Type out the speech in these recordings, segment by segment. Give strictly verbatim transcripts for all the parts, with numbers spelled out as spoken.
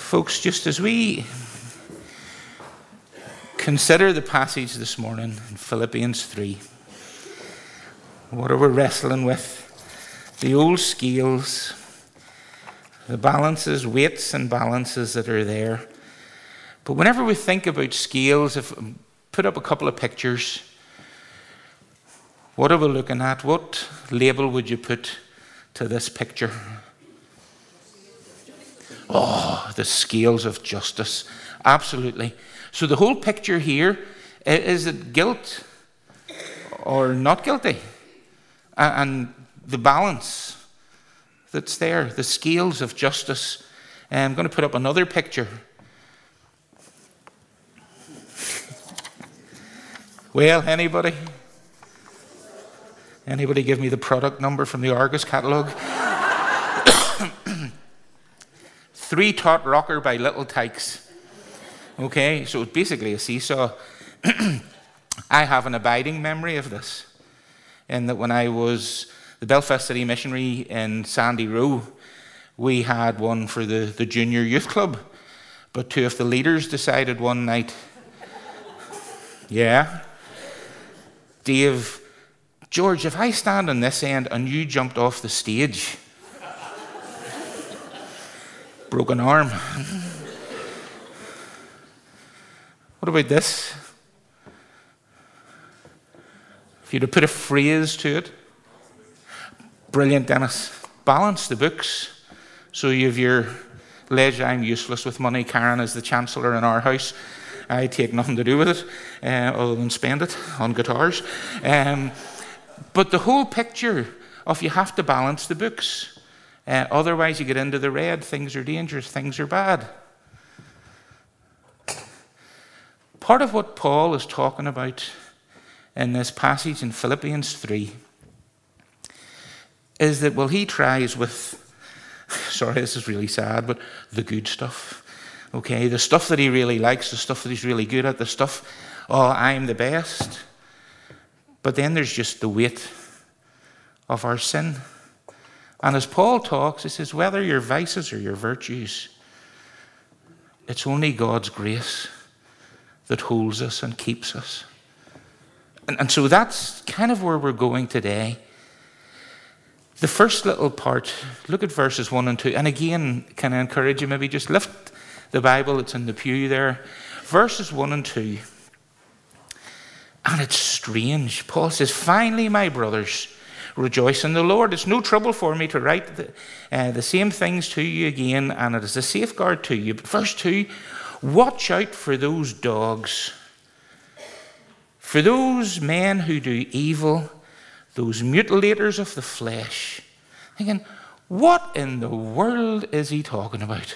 Folks, just as we consider the passage this morning in Philippians three, what are we wrestling with? The old scales, the balances, weights and balances that are there. But whenever we think about scales, if put up a couple of pictures, what are we looking at? What label would you put to this picture? Oh, the scales of justice. Absolutely. So the whole picture here, is it guilt or not guilty? And the balance that's there, the scales of justice. I'm going to put up another picture. Well, anybody? Anybody give me the product number from the Argus catalogue? Three Tot Rocker by Little Tykes. Okay, so it's basically a seesaw. I have an abiding memory of this, in that when I was the Belfast City Missionary in Sandy Row, we had one for the, the junior youth club, but two of the leaders decided one night, yeah, Dave, George, if I stand on this end and you jumped off the stage, broken arm. What about this? If you'd have put a phrase to it. Brilliant, Dennis. Balance the books. So you have your ledger, I'm useless with money. Karen is the chancellor in our house. I take nothing to do with it, uh, other than spend it on guitars. Um, but the whole picture of you have to balance the books. Uh, otherwise you get into the red, things are dangerous, things are bad. Part of what Paul is talking about in this passage in Philippians three is that, well, he tries with, sorry, this is really sad, but the good stuff. Okay, the stuff that he really likes, the stuff that he's really good at, the stuff, oh, I'm the best. But then there's just the weight of our sin. And as Paul talks, he says, whether your vices or your virtues, it's only God's grace that holds us and keeps us. And, and so that's kind of where we're going today. The first little part, look at verses one and two. And again, can I encourage you, maybe just lift the Bible that's in the pew there. Verses one and two. And it's strange. Paul says, finally, my brothers, rejoice in the Lord. It's no trouble for me to write the, uh, the same things to you again, and it is a safeguard to you. But verse two, watch out for those dogs, for those men who do evil, those mutilators of the flesh. Thinking, what in the world is he talking about?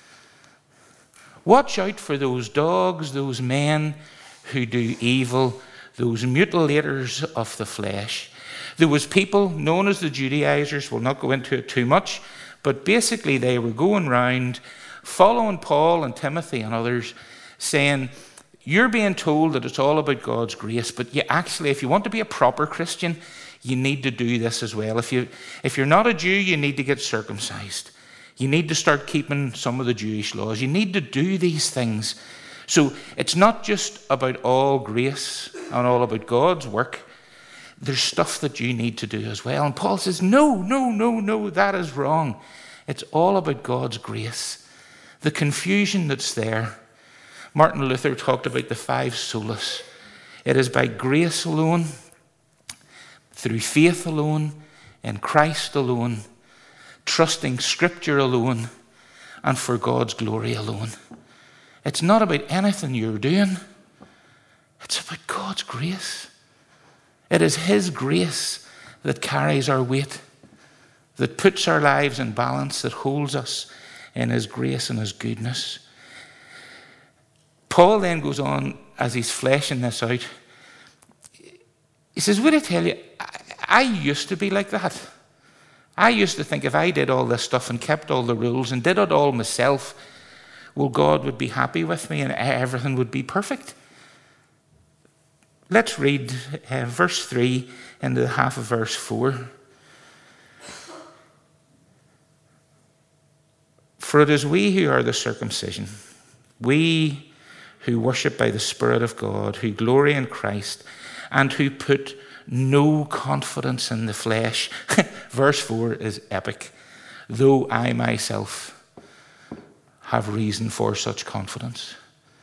Watch out for those dogs, those men who do evil, those mutilators of the flesh. There was people known as the Judaizers, we'll not go into it too much, but basically they were going round following Paul and Timothy and others, saying, you're being told that it's all about God's grace, but you actually, if you want to be a proper Christian, you need to do this as well. If you, if you're not a Jew, you need to get circumcised. You need to start keeping some of the Jewish laws. You need to do these things. So it's not just about all grace and all about God's work. There's stuff that you need to do as well. And Paul says, no, no, no, no, that is wrong. It's all about God's grace. The confusion that's there. Martin Luther talked about the five solas. It is by grace alone, through faith alone, in Christ alone, trusting Scripture alone, and for God's glory alone. It's not about anything you're doing. It's about God's grace. It is His grace that carries our weight, that puts our lives in balance, that holds us in His grace and His goodness. Paul then goes on, as he's fleshing this out, he says, would I tell you, I, I used to be like that. I used to think if I did all this stuff and kept all the rules and did it all myself, well, God would be happy with me and everything would be perfect. Let's read uh, verse three into the half of verse four. For it is we who are the circumcision, we who worship by the Spirit of God, who glory in Christ, and who put no confidence in the flesh. Verse four is epic. Though I myself have reason for such confidence.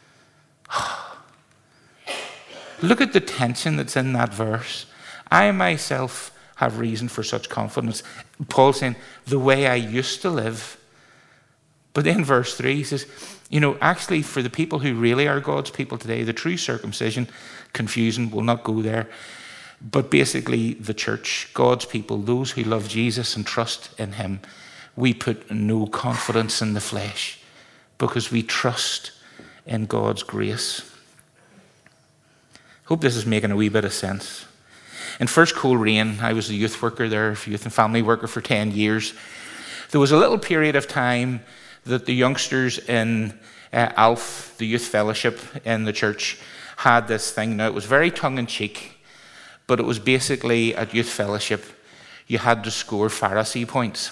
Look at the tension that's in that verse. I myself have reason for such confidence. Paul saying, the way I used to live. But then verse three he says, you know, actually for the people who really are God's people today, the true circumcision, confusion, will not go there. But basically the church, God's people, those who love Jesus and trust in him, we put no confidence in the flesh because we trust in God's grace. Hope this is making a wee bit of sense. In First Coleraine, I was a youth worker there, youth and family worker for ten years. There was a little period of time that the youngsters in uh, ALF, the youth fellowship in the church, had this thing. Now, it was very tongue-in-cheek, but it was basically at youth fellowship, you had to score Pharisee points.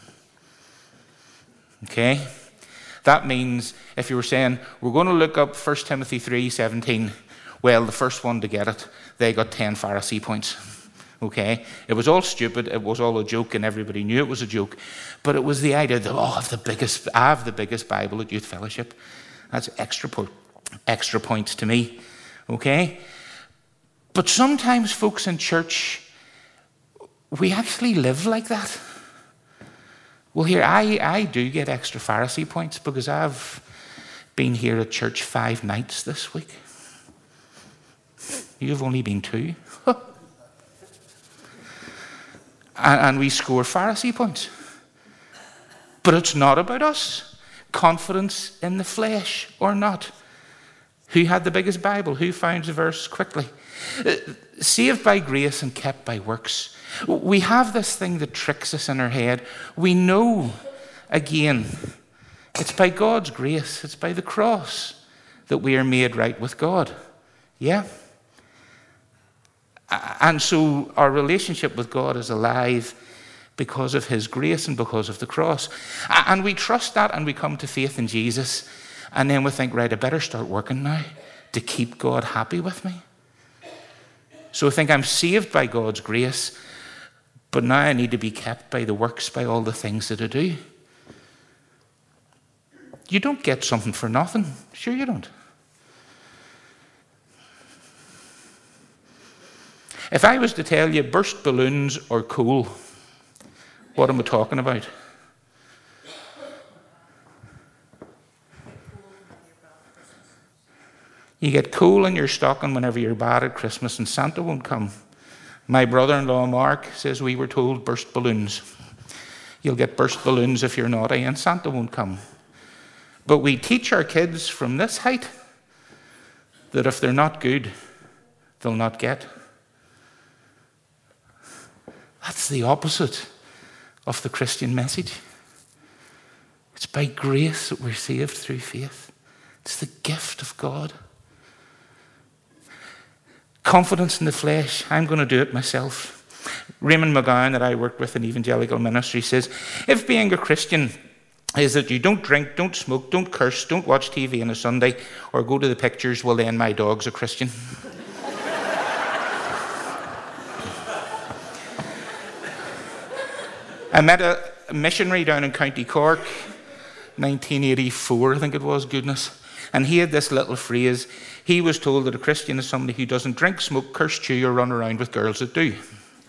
Okay? That means if you were saying, we're going to look up First Timothy three seventeen, well, the first one to get it, they got ten Pharisee points. Okay? It was all stupid, it was all a joke, and everybody knew it was a joke. But it was the idea that, oh, I have the biggest, I have the biggest Bible at youth fellowship. That's extra, po- extra points to me. Okay? But sometimes folks in church, we actually live like that. Well, here, I, I do get extra Pharisee points because I've been here at church five nights this week. You've only been two. and, and we score Pharisee points. But it's not about us. Confidence in the flesh or not. Who had the biggest Bible? Who found the verse quickly? Uh, saved by grace and kept by works. We have this thing that tricks us in our head. We know, again, it's by God's grace, it's by the cross that we are made right with God. Yeah? And so our relationship with God is alive because of his grace and because of the cross. And we trust that and we come to faith in Jesus. And then we think, right, I better start working now to keep God happy with me. So I think I'm saved by God's grace, but now I need to be kept by the works, by all the things that I do. You don't get something for nothing. Sure you don't. If I was to tell you burst balloons or coal, what am I talking about? You get coal in your stocking whenever you're bad at Christmas and Santa won't come. My brother-in-law Mark says we were told burst balloons. You'll get burst balloons if you're naughty and Santa won't come. But we teach our kids from this height that if they're not good, they'll not get. That's the opposite of the Christian message. It's by grace that we're saved through faith. It's the gift of God. Confidence in the flesh, I'm going to do it myself. Raymond McGowan, that I worked with in evangelical ministry, says, if being a Christian is that you don't drink, don't smoke, don't curse, don't watch T V on a Sunday, or go to the pictures, well then my dog's a Christian. I met a missionary down in County Cork, nineteen eighty-four, I think it was, goodness. And he had this little phrase. He was told that a Christian is somebody who doesn't drink, smoke, curse, chew, or run around with girls that do.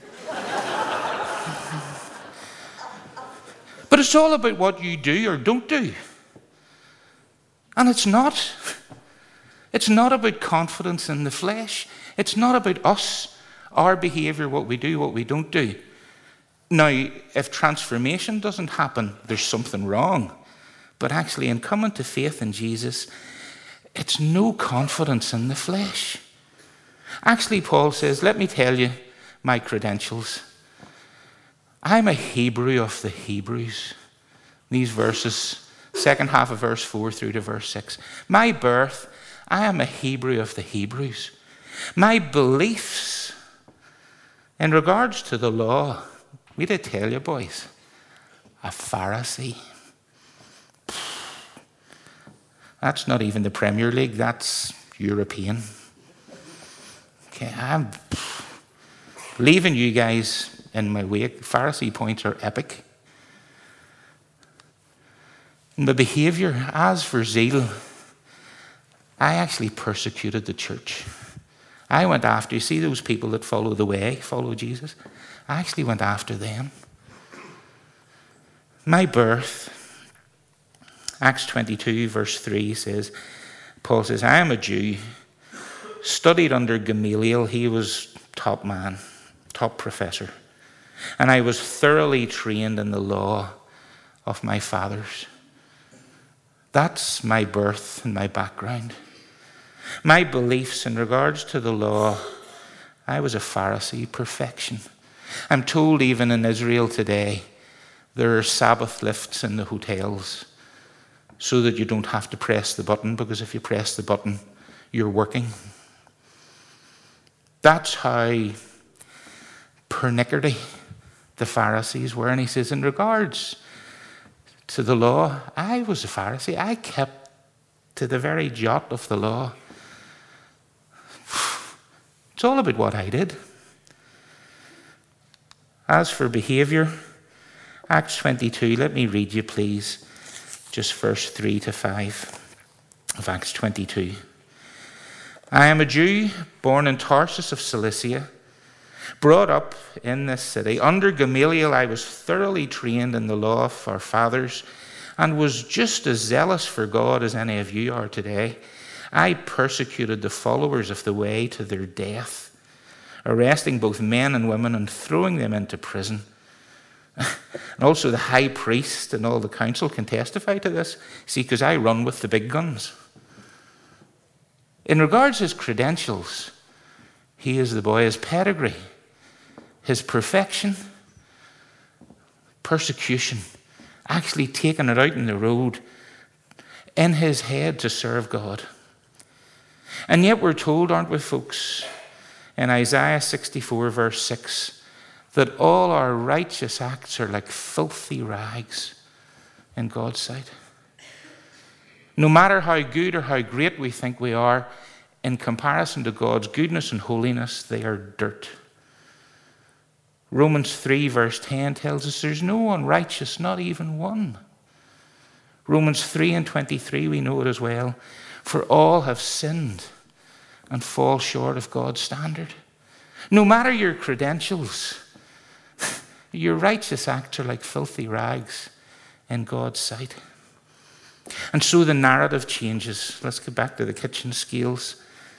But it's all about what you do or don't do. And it's not. It's not about confidence in the flesh. It's not about us, our behaviour, what we do, what we don't do. Now, if transformation doesn't happen, there's something wrong. But actually, in coming to faith in Jesus, it's no confidence in the flesh. Actually, Paul says, let me tell you my credentials. I'm a Hebrew of the Hebrews. These verses, second half of verse four through to verse six. My birth, I am a Hebrew of the Hebrews. My beliefs in regards to the law, we did tell you, boys, a Pharisee. That's not even the Premier League, that's European. Okay, I'm leaving you guys in my wake. Pharisee points are epic. My behaviour, as for zeal, I actually persecuted the church. I went after, you see those people that follow the way, follow Jesus? I actually went after them. My birth, Acts twenty-two verse three says, Paul says, I am a Jew, studied under Gamaliel. He was top man, top professor. And I was thoroughly trained in the law of my fathers. That's my birth and my background. My beliefs in regards to the law, I was a Pharisee, perfection. I'm told even in Israel today, there are Sabbath lifts in the hotels so that you don't have to press the button, because if you press the button, you're working. That's how pernickety the Pharisees were. And he says, in regards to the law, I was a Pharisee. I kept to the very jot of the law. It's all about what I did. As for behaviour, Acts twenty-two, let me read you please, just verse three to five of Acts twenty-two. I am a Jew, born in Tarsus of Cilicia, brought up in this city. Under Gamaliel I was thoroughly trained in the law of our fathers and was just as zealous for God as any of you are today. I persecuted the followers of the way to their death, arresting both men and women and throwing them into prison. And also the high priest and all the council can testify to this. See, because I run with the big guns. In regards to his credentials, he is the boy, his pedigree, his perfection, persecution, actually taking it out in the road in his head to serve God. And yet we're told, aren't we, folks, in Isaiah sixty-four, verse six, that all our righteous acts are like filthy rags in God's sight. No matter how good or how great we think we are, in comparison to God's goodness and holiness, they are dirt. Romans three, verse ten tells us there's no one righteous, not even one. Romans three and twenty-three, we know it as well. For all have sinned and fall short of God's standard. No matter your credentials, your righteous acts are like filthy rags in God's sight. And so the narrative changes. Let's get back to the kitchen scales.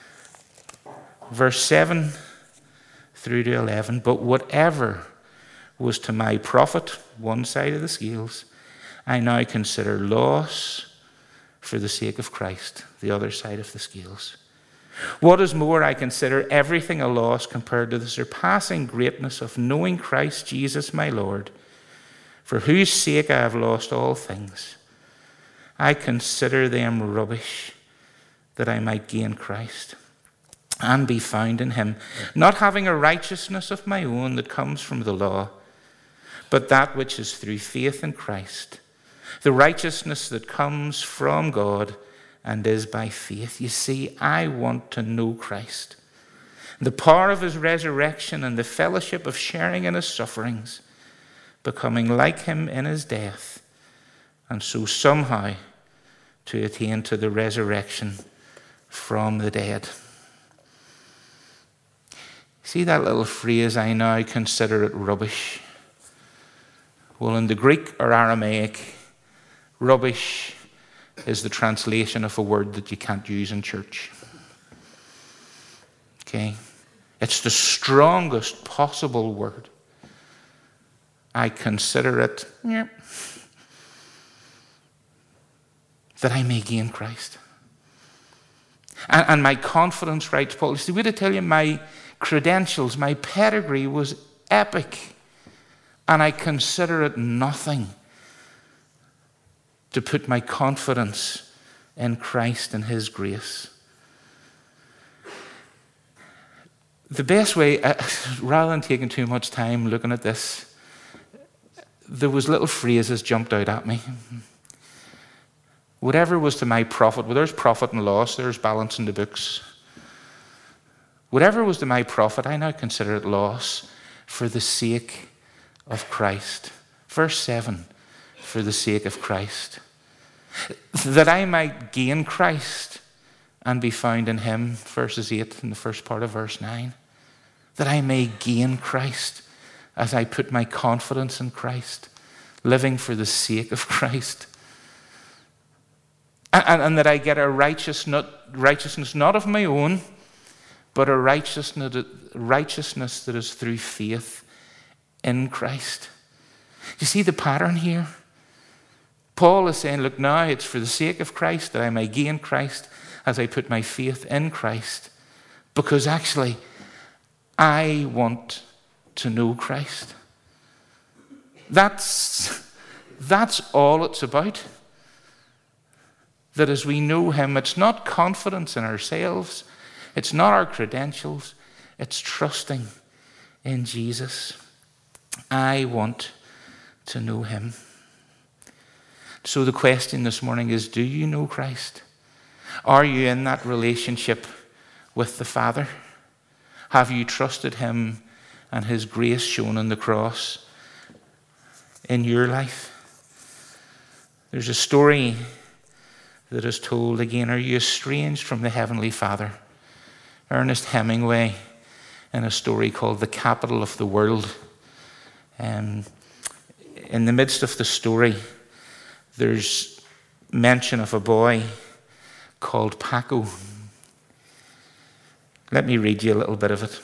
Verse seven through to eleven. But whatever was to my profit, one side of the scales, I now consider loss for the sake of Christ, the other side of the scales. What is more, I consider everything a loss compared to the surpassing greatness of knowing Christ Jesus my Lord, for whose sake I have lost all things. I consider them rubbish, that I might gain Christ and be found in him, not having a righteousness of my own that comes from the law, but that which is through faith in Christ, the righteousness that comes from God and is by faith. You see, I want to know Christ, the power of his resurrection and the fellowship of sharing in his sufferings, becoming like him in his death, and so somehow to attain to the resurrection from the dead. See that little phrase, I now consider it rubbish? Well, in the Greek or Aramaic, rubbish is the translation of a word that you can't use in church. Okay? It's the strongest possible word. I consider it, yeah, that I may gain Christ. And, and my confidence, writes Paul, see, we to tell you my credentials, my pedigree was epic, and I consider it nothing to put my confidence in Christ and his grace. The best way, uh, rather than taking too much time looking at this, there was little phrases jumped out at me. Whatever was to my profit, well, there's profit and loss, there's balance in the books. Whatever was to my profit, I now consider it loss for the sake of Christ. Verse seven, for the sake of Christ. That I might gain Christ and be found in him, verses eight in the first part of verse nine. That I may gain Christ as I put my confidence in Christ, living for the sake of Christ. And, and that I get a righteous not, righteousness not of my own, but a righteousness, righteousness that is through faith in Christ. You see the pattern here? Paul is saying, look, now it's for the sake of Christ that I may gain Christ as I put my faith in Christ. Because actually, I want to know Christ. That's, that's all it's about. That as we know him, it's not confidence in ourselves. It's not our credentials. It's trusting in Jesus. I want to know him. So the question this morning is, do you know Christ? Are you in that relationship with the Father? Have you trusted him and his grace shown on the cross in your life? There's a story that is told again. Are you estranged from the Heavenly Father? Ernest Hemingway, in a story called The Capital of the World. Um, in the midst of the story, there's mention of a boy called Paco. Let me read you a little bit of it.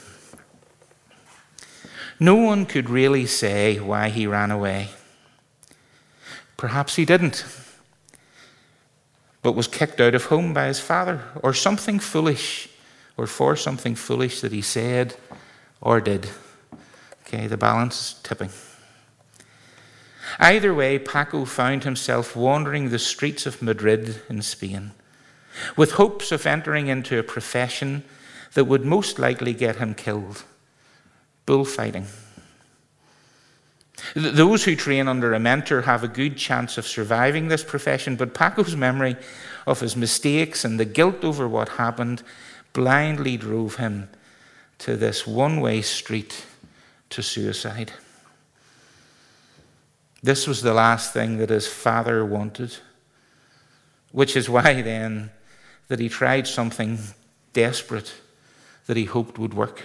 No one could really say why he ran away. Perhaps he didn't, but was kicked out of home by his father, or something foolish, or for something foolish that he said or did. Okay, the balance is tipping. Either way, Paco found himself wandering the streets of Madrid in Spain, with hopes of entering into a profession that would most likely get him killed: bullfighting. Those who train under a mentor have a good chance of surviving this profession, but Paco's memory of his mistakes and the guilt over what happened blindly drove him to this one-way street to suicide. This was the last thing that his father wanted, which is why then that he tried something desperate that he hoped would work.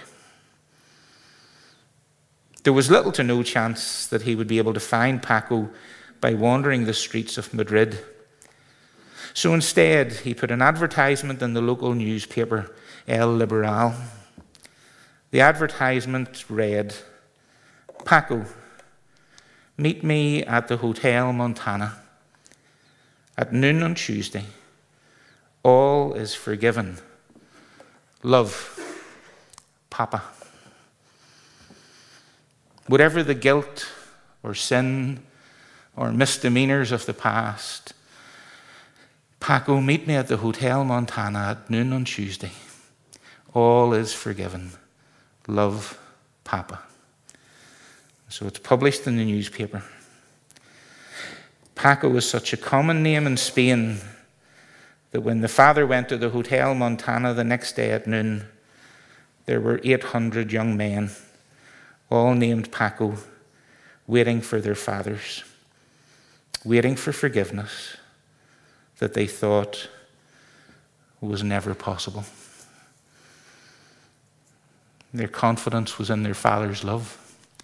There was little to no chance that he would be able to find Paco by wandering the streets of Madrid. So instead, he put an advertisement in the local newspaper, El Liberal. The advertisement read, "Paco, meet me at the Hotel Montana at noon on Tuesday. All is forgiven. Love, Papa." Whatever the guilt or sin or misdemeanors of the past, Paco, meet me at the Hotel Montana at noon on Tuesday. All is forgiven. Love, Papa. So it's published in the newspaper. Paco was such a common name in Spain that when the father went to the Hotel Montana the next day at noon, there were eight hundred young men, all named Paco, waiting for their fathers, waiting for forgiveness that they thought was never possible. Their confidence was in their father's love.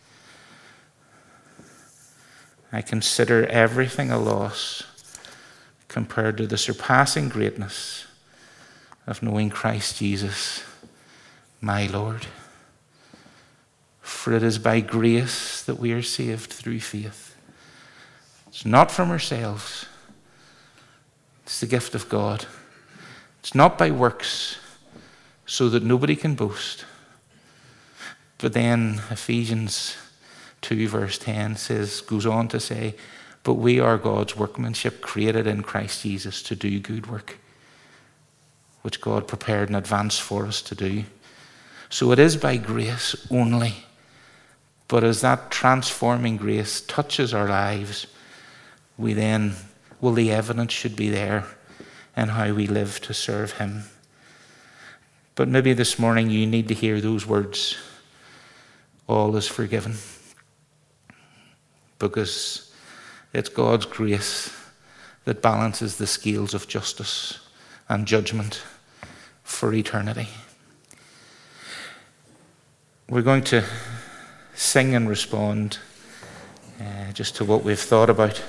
I consider everything a loss compared to the surpassing greatness of knowing Christ Jesus, my Lord. For it is by grace that we are saved through faith. It's not from ourselves. It's the gift of God. It's not by works, so that nobody can boast. But then Ephesians two verse ten says, goes on to say, but we are God's workmanship, created in Christ Jesus to do good work, which God prepared in advance for us to do. So it is by grace only. But as that transforming grace touches our lives, we then Well, the evidence should be there in how we live to serve him. But maybe this morning you need to hear those words, all is forgiven. Because it's God's grace that balances the scales of justice and judgment for eternity. We're going to sing and respond uh, just to what we've thought about.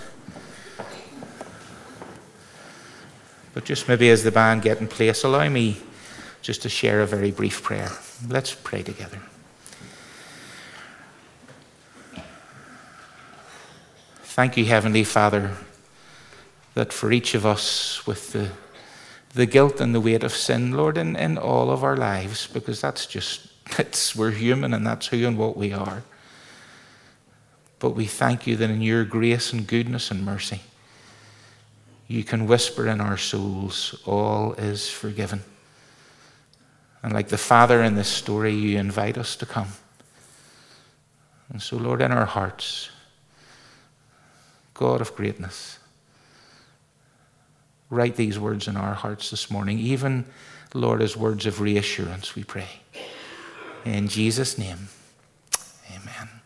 But just maybe as the band get in place, allow me just to share a very brief prayer. Let's pray together. Thank you, Heavenly Father, that for each of us with the, the guilt and the weight of sin, Lord, in, in all of our lives, because that's just, it's, we're human and that's who and what we are. But we thank you that in your grace and goodness and mercy, you can whisper in our souls, all is forgiven. And like the Father in this story, you invite us to come. And so, Lord, in our hearts, God of greatness, write these words in our hearts this morning, even, Lord, as words of reassurance, we pray. In Jesus' name, amen.